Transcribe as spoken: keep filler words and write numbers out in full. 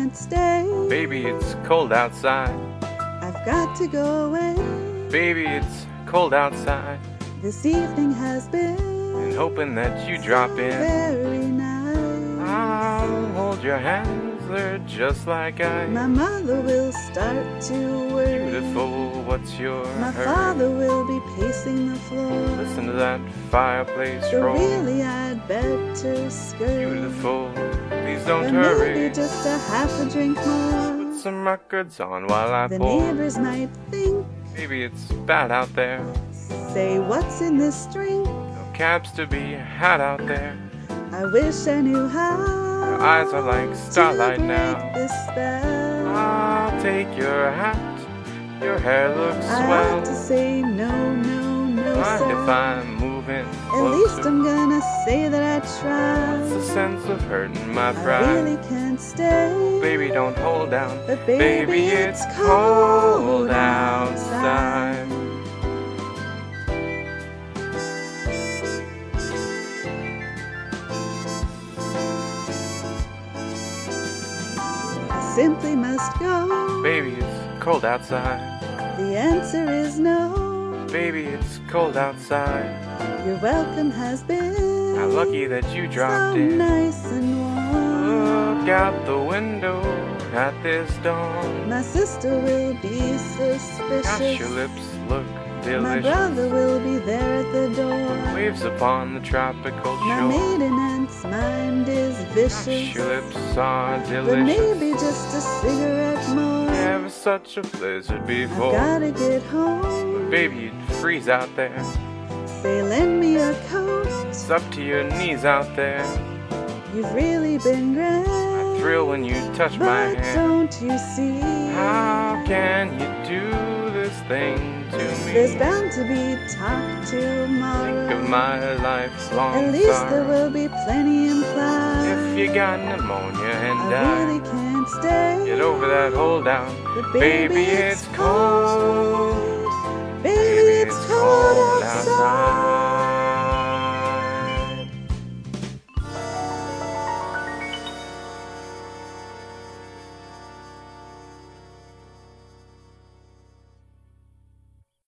can't stay. Baby, it's cold outside. I've got to go away. Baby, it's cold outside. This evening has been And hoping that you drop so in. very nice. I'll hold your hands, they're just like ice. My mother will start to worry. Beautiful, what's your My hurry? father will be pacing the floor. Listen to that fireplace But roll. really I'd better scurry. Beautiful, please don't But hurry. maybe just a half a drink more. Put some records on while I The pour. neighbors might think, Maybe it's bad out there. say what's in this drink? No cabs to be had out there. I wish I knew how. Your eyes are like starlight to break now. this spell. I'll take your hat. Your hair looks I swell. ought to say no, no, no, Mind sir. if I'm moving At least closer? I'm gonna say that I It's tried. a sense of hurting my I pride. really can't stay. Baby, don't hold down. But baby, it's it's cold cold outside. I simply must go. Baby, it's cold outside. The answer is no. Baby, it's cold outside. Your welcome has been How lucky that you dropped so in. nice and warm. Look out the window at this dawn. My sister will be Gosh, suspicious. your lips look My delicious. brother will be there at the door. Waves upon the tropical My shore. maiden aunt's mind is Gosh, vicious. your lips are But delicious. maybe just a cigarette more. Never such a blizzard I've before. gotta get home. Baby, you'd freeze out there. Say, lend me a coat. It's up to your knees out there. You've really been grand. I thrill when you touch my But hand. don't you see? How can you do this thing to me? There's bound to be talk tomorrow. Think of my lifelong At least there sorrow. will be plenty implied. If you got pneumonia and I die, really can't stay. get over that hold down. But Baby, it's cold. Baby, it's cold outside.